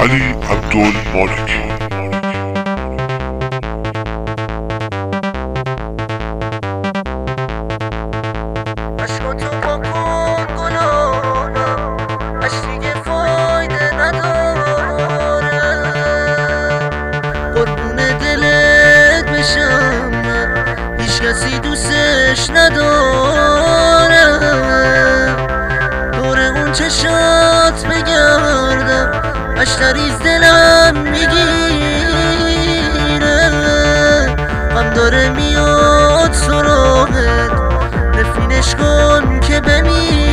علی عبدالمالکی. عشقاتو پاکن گلانم، عشق دیگه فایده نداره. قربون دلت بشم من، هیچ کسی دوستش نداره. دور اون چشات بگردم، اشتریز دلم میگیره. غم داره میاد سراغت، رفینش کن که بمیره.